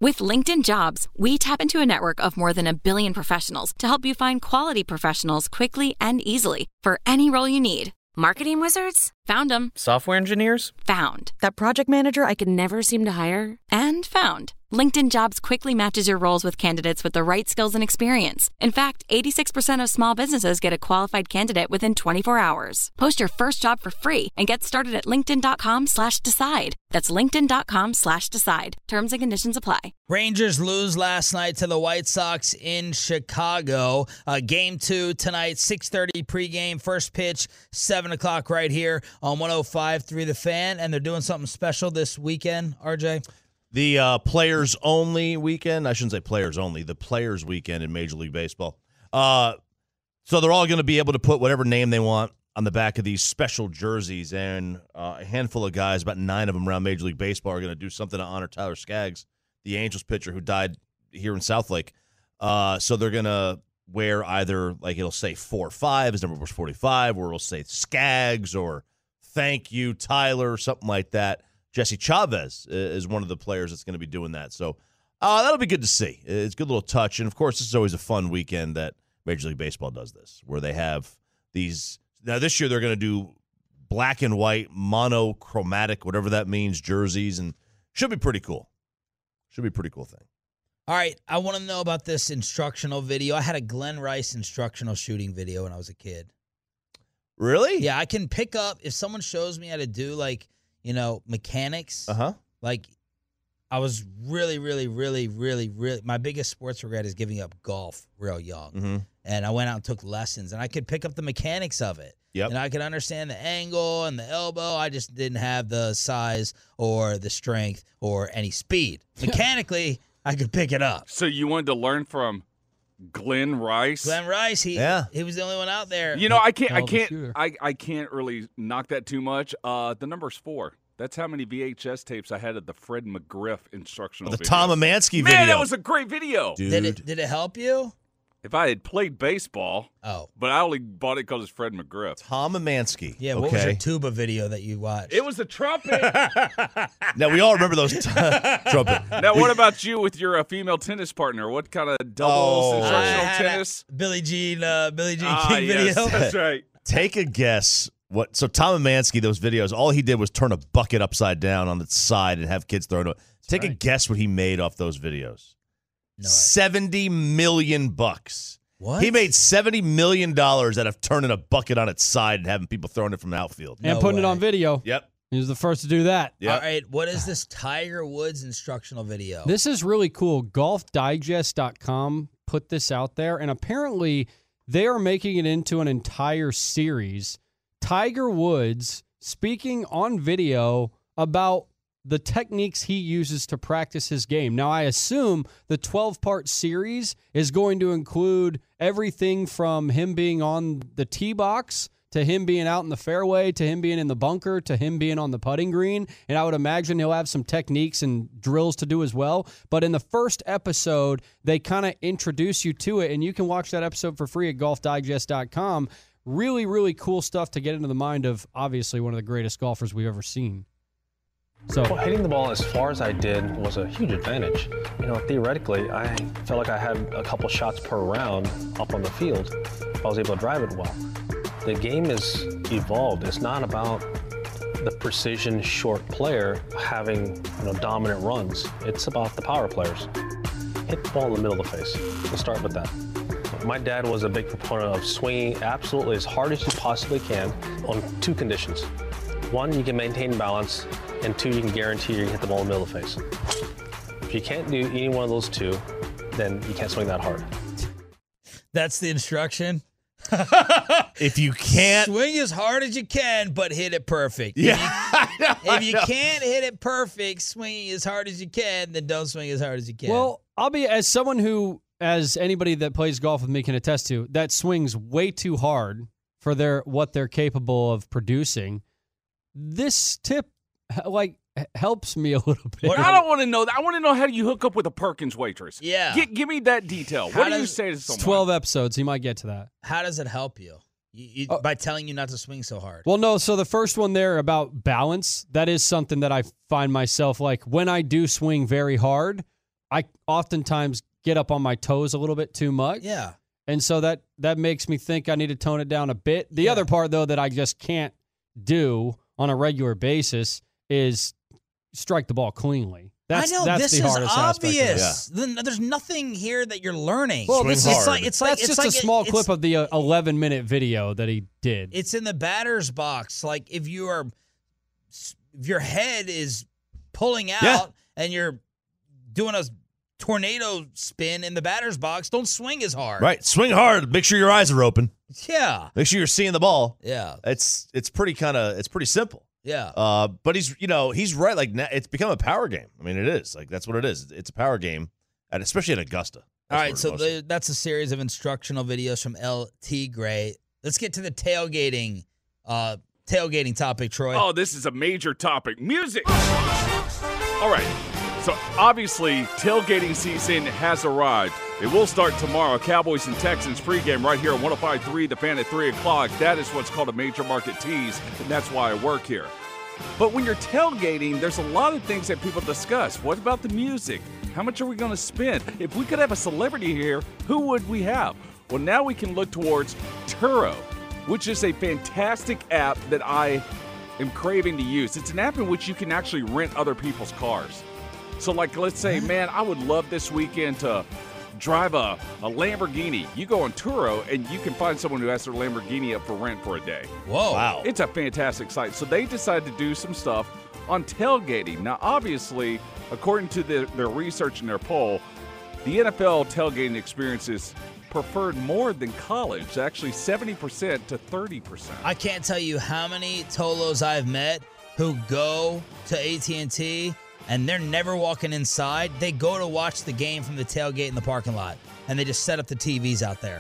With LinkedIn Jobs, we tap into a network of more than 1 billion professionals to help you find quality professionals quickly and easily for any role you need. Marketing wizards? Found them. Software engineers? Found. That project manager I could never seem to hire? And found. LinkedIn Jobs quickly matches your roles with candidates with the right skills and experience. In fact, 86% of small businesses get a qualified candidate within 24 hours. Post your first job for free and get started at linkedin.com/decide. That's linkedin.com/decide. Terms and conditions apply. Rangers lose last night to the White Sox in Chicago. Game 2 tonight, 6:30 pregame. First pitch, 7 o'clock right here on 105.3 The Fan. And they're doing something special this weekend, RJ? The players only weekend. I shouldn't say players only. The players weekend in Major League Baseball. So they're all going to be able to put whatever name they want on the back of these special jerseys. And a handful of guys, about 9 of them around Major League Baseball, are going to do something to honor Tyler Skaggs, the Angels pitcher who died here in Southlake. So they're going to wear either, like it'll say 4-5, his number was 45, or it'll say Skaggs or thank you, Tyler, or something like that. Jesse Chavez is one of the players that's going to be doing that. So that'll be good to see. It's a good little touch. And, of course, this is always a fun weekend that Major League Baseball does this, where they have these. Now, this year they're going to do black and white, monochromatic, whatever that means, jerseys, and should be pretty cool. Should be a pretty cool thing. All right, I want to know about this instructional video. I had a Glenn Rice instructional shooting video when I was a kid. Really? Yeah, I can pick up, if someone shows me how to do, like, mechanics. Like, I was really, my biggest sports regret is giving up golf real young. Mm-hmm. And I went out and took lessons, and I could pick up the mechanics of it. Yep. And I could understand the angle and the elbow. I just didn't have the size or the strength or any speed. Mechanically, I could pick it up. So you wanted to learn from Glenn Rice? Glenn Rice, he was the only one out there. I can't really knock that too much. The number's 4. That's how many VHS tapes I had of the Fred McGriff instructional video. The Tom Amansky video. Man, that was a great video. Dude. Did it help you? If I had played baseball, but I only bought it because it's Fred McGriff. Tom Amansky. Yeah, what was your tuba video that you watched? It was a trumpet. Now, we all remember those trumpet. Now, what about you with your female tennis partner? What kind of doubles instructional tennis? Billie Jean King video. Yes, that's right. Take a guess. So Tom Amansky, those videos, all he did was turn a bucket upside down on its side and have kids throw it. Take a guess what he made off those videos. No, $70 million. What? He made $70 million out of turning a bucket on its side and having people throwing it from the outfield. And putting it on video. Yep. He was the first to do that. Yep. All right, what is this Tiger Woods instructional video? This is really cool. GolfDigest.com put this out there, and apparently they are making it into an entire series. Tiger Woods speaking on video about the techniques he uses to practice his game. Now, I assume the 12-part series is going to include everything from him being on the tee box to him being out in the fairway to him being in the bunker to him being on the putting green. And I would imagine he'll have some techniques and drills to do as well. But in the first episode, they kind of introduce you to it, and you can watch that episode for free at golfdigest.com. Really, really cool stuff to get into the mind of, obviously, one of the greatest golfers we've ever seen. Well, hitting the ball as far as I did was a huge advantage. Theoretically, I felt like I had a couple shots per round up on the field. I was able to drive it well. The game is evolved. It's not about the precision short player having dominant runs. It's about the power players. Hit the ball in the middle of the face. Let's start with that. My dad was a big proponent of swinging absolutely as hard as you possibly can on 2 conditions. 1, you can maintain balance, and 2, you can guarantee you can hit the ball in the middle of the face. If you can't do any one of those 2, then you can't swing that hard. That's the instruction? If you can't swing as hard as you can, but hit it perfect. Yeah. If you can't hit it perfect, swing as hard as you can, then don't swing as hard as you can. Well, I'll be, as someone who, as anybody that plays golf with me can attest to, that swings way too hard for what they're capable of producing. This tip, helps me a little bit. I don't want to know that. I want to know how you hook up with a Perkins waitress. Yeah. Give me that detail. What do you say to someone? 12 episodes. He might get to that. How does it help you? By telling you not to swing so hard. Well, no. So the first one there about balance, that is something that I find myself when I do swing very hard, I oftentimes get up on my toes a little bit too much. Yeah. And so that makes me think I need to tone it down a bit. The other part, though, that I just can't do on a regular basis is strike the ball cleanly. That's this the hardest is obvious. aspect of it. There's nothing here that you're learning. Well, it's just a small clip of the 11-minute video that he did. It's in the batter's box. Like if your head is pulling out and you're doing a tornado spin in the batter's box, don't swing as hard. Right. Swing hard. Make sure your eyes are open. Yeah. Make sure you're seeing the ball. Yeah. It's pretty simple. Yeah. But he's right. Like, it's become a power game. I mean, it is. Like, that's what it is. It's a power game, and especially at Augusta. All right, so that's a series of instructional videos from LT Gray. Let's get to the tailgating topic, Troy. Oh, this is a major topic. Music. All right. So, obviously, tailgating season has arrived. It will start tomorrow. Cowboys and Texans pregame right here on 105.3 The Fan at 3 o'clock. That is what's called a major market tease, and that's why I work here. But when you're tailgating, there's a lot of things that people discuss. What about the music? How much are we going to spend? If we could have a celebrity here, who would we have? Well, now we can look towards Turo, which is a fantastic app that I am craving to use. It's an app in which you can actually rent other people's cars. So, like, let's say, man, I would love this weekend to drive a Lamborghini. You go on Turo, and you can find someone who has their Lamborghini up for rent for a day. Whoa. Wow. It's a fantastic site. So they decided to do some stuff on tailgating. Now, obviously, according to their research and their poll, the NFL tailgating experience is preferred more than college, actually 70% to 30%. I can't tell you how many Tolos I've met who go to AT&T and they're never walking inside. They go to watch the game from the tailgate in the parking lot, and they just set up the TVs out there.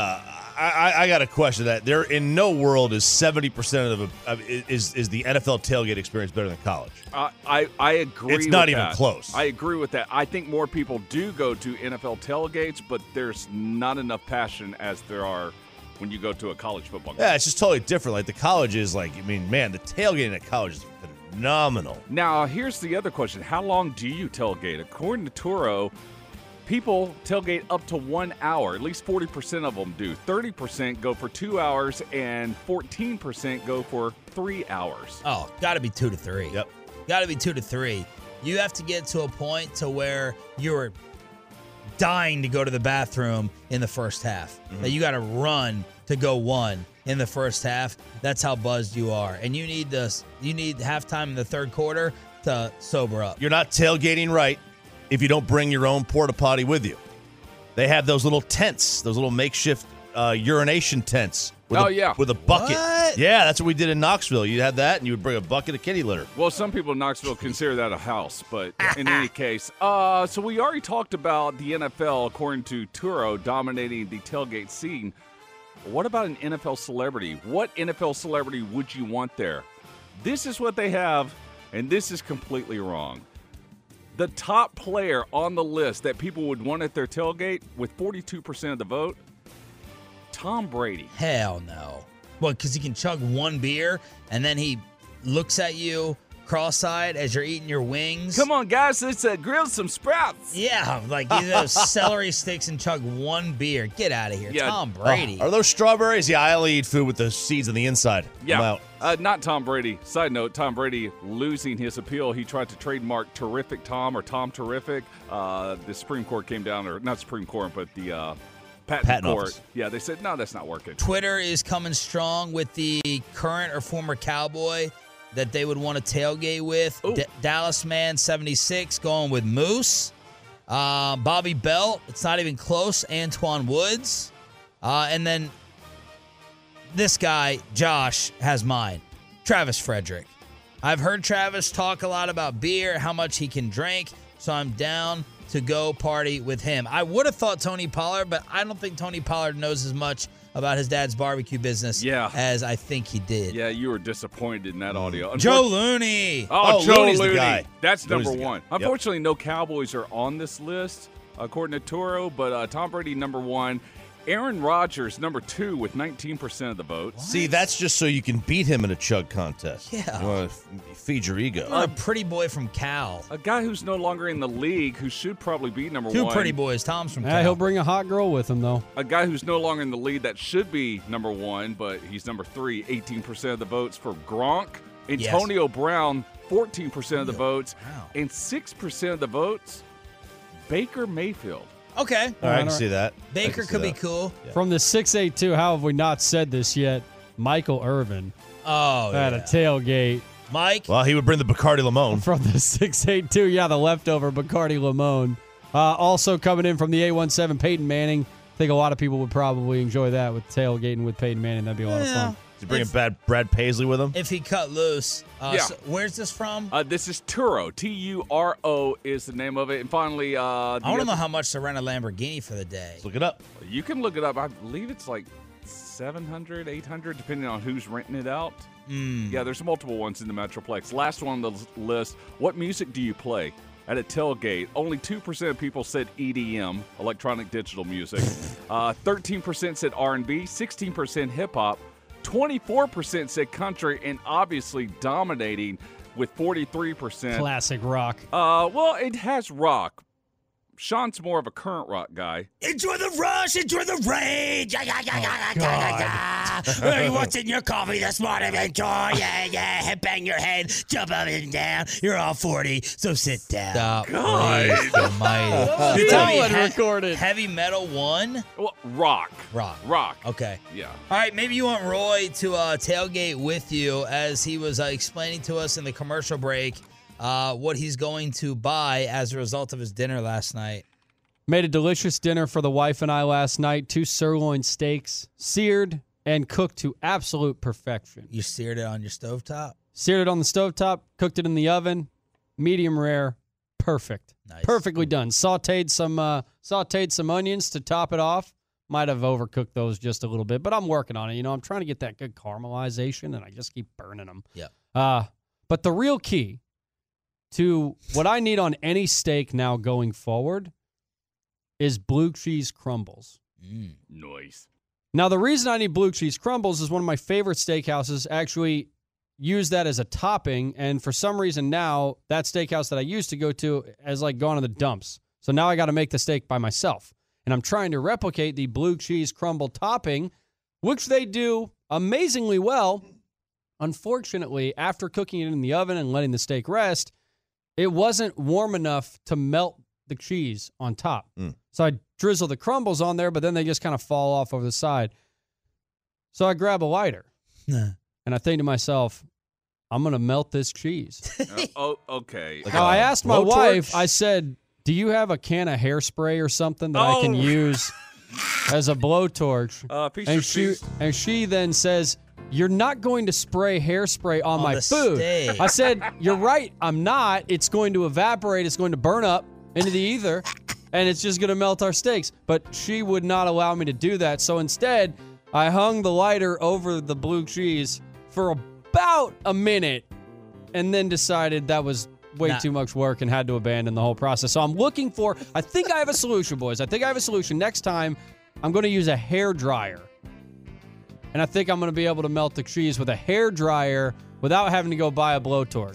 I got a question that there in no world is 70% is the NFL tailgate experience better than college. I agree. It's not with even that. close. I agree with that. I think more people do go to NFL tailgates, but there's not enough passion as there are when you go to a college football game. Yeah, it's just totally different. Like the college is like, I mean, man, the tailgating at college is phenomenal. Now, here's the other question. How long do you tailgate? According to Turo, people tailgate up to 1 hour. At least 40% of them do. 30% go for 2 hours, and 14% go for 3 hours. Oh, got to be 2 to 3. Yep. Got to be 2 to 3. You have to get to a point to where you're dying to go to the bathroom in the first half. Mm-hmm. That you got to run to go one in the first half. That's how buzzed you are. And you need halftime in the third quarter to sober up. You're not tailgating right if you don't bring your own porta potty with you. They have those little tents, those little makeshift urination tents. With a bucket. What? Yeah, that's what we did in Knoxville. You had that, and you would bring a bucket of kitty litter. Well, some people in Knoxville consider that a house, but in any case. So we already talked about the NFL, according to Turo, dominating the tailgate scene. What about an NFL celebrity? What NFL celebrity would you want there? This is what they have, and this is completely wrong. The top player on the list that people would want at their tailgate with 42% of the vote, Tom Brady. Hell no. Well, because he can chug one beer, and then he looks at you cross-eyed as you're eating your wings. Come on, guys, let's grill some sprouts. Yeah, like eat those celery sticks and chug one beer. Get out of here. Yeah. Tom Brady. Are those strawberries? Yeah, I only eat food with the seeds on the inside. Yeah, I'm out. Not Tom Brady. Side note, Tom Brady losing his appeal. He tried to trademark Terrific Tom or Tom Terrific. The Supreme Court came down, or not Supreme Court, but the patent court. Office. Yeah, they said, no, that's not working. Twitter is coming strong with the current or former Cowboy that they would want to tailgate with. Dallas Man 76 going with Moose. Bobby Belt, it's not even close. Antoine Woods. And then this guy, Josh, has mine. Travis Frederick. I've heard Travis talk a lot about beer, how much he can drink, so I'm down to go party with him. I would have thought Tony Pollard, but I don't think Tony Pollard knows as much about his dad's barbecue business as I think he did. Yeah, you were disappointed in that audio. Joe Looney. Oh, Joe Looney's Looney. the guy. That's Looney's number the guy. one. Yep. Unfortunately, no Cowboys are on this list, according to Turo, but Tom Brady, number one. Aaron Rodgers, number 2 with 19% of the votes. See, that's just so you can beat him in a chug contest. Yeah. You want to feed your ego. A pretty boy from Cal. A guy who's no longer in the league, who should probably be number 1. Two pretty boys. Tom's from Cal. He'll bring a hot girl with him, though. A guy who's no longer in the league that should be number 1, but he's number 3. 18% of the votes for Gronk. Antonio Brown, 14% of the votes. Wow. And 6% of the votes, Baker Mayfield. Okay. All right, I can see that. Baker could be cool. Yeah. From the 682, how have we not said this yet? Michael Irvin Oh, at a tailgate. Mike? Well, he would bring the Bacardi Limon. From the 682, yeah, the leftover Bacardi Limon. Also coming in from the 817, Peyton Manning. I think a lot of people would probably enjoy that with tailgating with Peyton Manning. That'd be a lot of fun. Is he bringing Brad Paisley with him? If he cut loose. Yeah. So where's this from? This is Turo. Turo is the name of it. And finally, I want to know how much to rent a Lamborghini for the day. Let's look it up. You can look it up. I believe it's like 700, 800, depending on who's renting it out. Yeah, there's multiple ones in the Metroplex. Last one on the list, what music do you play? At a tailgate, only 2% of people said EDM, electronic digital music. 13% said R&B, 16% hip-hop, 24% said country, and obviously dominating with 43%. Classic rock. Well, it has rock. Sean's more of a current rock guy. Enjoy the rush, enjoy the rage. What's in your coffee this morning? Enjoy, yeah. Bang your head, jump up and down. You're all 40, so sit down. Stop. God. Almighty. You tell me recorded. Heavy metal won? Well, rock. Rock. Okay. Yeah. All right, maybe you want Roy to tailgate with you as he was explaining to us in the commercial break what he's going to buy as a result of his dinner last night. Made a delicious dinner for the wife and I last night. 2 sirloin steaks, seared and cooked to absolute perfection. You seared it on your stovetop? Seared it on the stovetop, cooked it in the oven, medium rare, perfect. Nice. Perfectly done. Sauteed some onions to top it off. Might have overcooked those just a little bit, but I'm working on it. You know, I'm trying to get that good caramelization, and I just keep burning them. Yep. But the real key to what I need on any steak now going forward is blue cheese crumbles. Nice. Now, the reason I need blue cheese crumbles is one of my favorite steakhouses actually use that as a topping, and for some reason now, that steakhouse that I used to go to has like gone to the dumps. So now I got to make the steak by myself, and I'm trying to replicate the blue cheese crumble topping, which they do amazingly well. Unfortunately, after cooking it in the oven and letting the steak rest, it wasn't warm enough to melt the cheese on top. So I drizzle the crumbles on there, but then they just kind of fall off over the side. So I grab a lighter, and I think to myself, I'm going to melt this cheese. Okay. Now, I asked my wife, I said, do you have a can of hairspray or something that I can use as a blowtorch? And she then says, you're not going to spray hairspray on my food. Steak. I said, you're right, I'm not. It's going to evaporate. It's going to burn up into the ether, and it's just going to melt our steaks. But she would not allow me to do that. So instead, I hung the lighter over the blue cheese for about a minute and then decided that was way too much work and had to abandon the whole process. So I'm looking for, I think I have a solution, boys. I think I have a solution. Next time, I'm going to use a hair dryer. And I think I'm going to be able to melt the cheese with a hair dryer without having to go buy a blowtorch.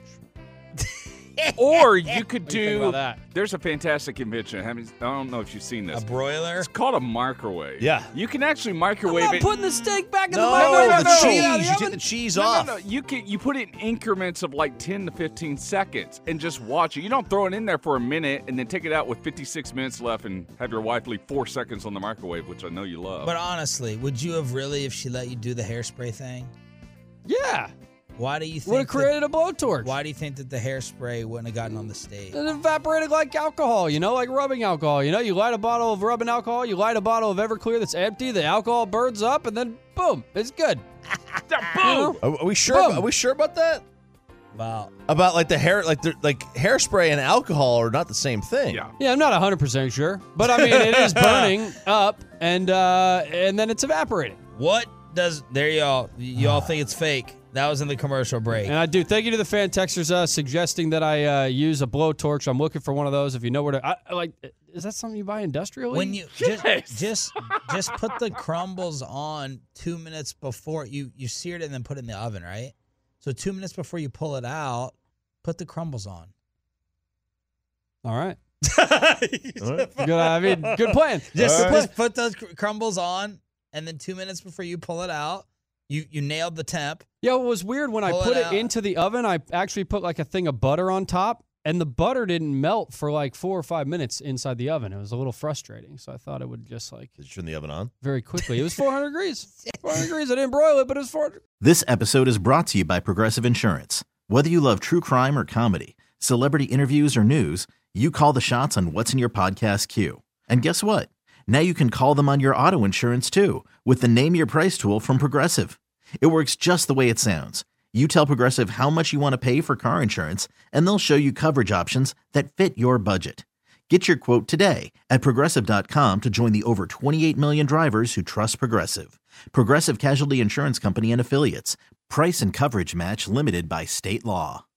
Or you could What do you think do. about that? There's a fantastic invention. I don't know if you've seen this. A broiler? It's called a microwave. Yeah. You can actually I'm microwave not it. putting the steak back in the No, microwave. the Get it out of cheese. the You take oven. the cheese No, off. no. You put it in increments of like 10 to 15 seconds and just watch it. You don't throw it in there for a minute and then take it out with 56 minutes left and have your wife leave 4 seconds on the microwave, which I know you love. But honestly, would you have really if she let you do the hairspray thing? Yeah. Why do you think Would have created a blowtorch. Why do you think that the hairspray wouldn't have gotten on the steak? It evaporated like alcohol, like rubbing alcohol. You light a bottle of rubbing alcohol, you light a bottle of Everclear that's empty, the alcohol burns up, and then boom, it's good. Boom! Are we sure? Boom. Are we sure about that? Wow. About like the hair, like hairspray and alcohol are not the same thing. Yeah. Yeah, I'm not 100% sure, but I mean it is burning up, and then it's evaporating. What does there y'all think it's fake? That was in the commercial break. And I do. Thank you to the fan texters suggesting that I use a blowtorch. I'm looking for one of those. If you know where to, is that something you buy industrially? When you just put the crumbles on 2 minutes before you seared it and then put it in the oven, right? So 2 minutes before you pull it out, put the crumbles on. All right. Good plan. Just put those crumbles on, and then 2 minutes before you pull it out, you nailed the temp. Yeah, it was weird when I put it into the oven. I actually put like a thing of butter on top, and the butter didn't melt for like 4 or 5 minutes inside the oven. It was a little frustrating, so I thought it would just like. Did you turn the oven on? Very quickly. It was 400 degrees. 400 degrees. I didn't broil it, but it was 400. This episode is brought to you by Progressive Insurance. Whether you love true crime or comedy, celebrity interviews or news, you call the shots on what's in your podcast queue. And guess what? Now you can call them on your auto insurance too with the Name Your Price tool from Progressive. It works just the way it sounds. You tell Progressive how much you want to pay for car insurance, and they'll show you coverage options that fit your budget. Get your quote today at Progressive.com to join the over 28 million drivers who trust Progressive. Progressive Casualty Insurance Company and Affiliates. Price and coverage match limited by state law.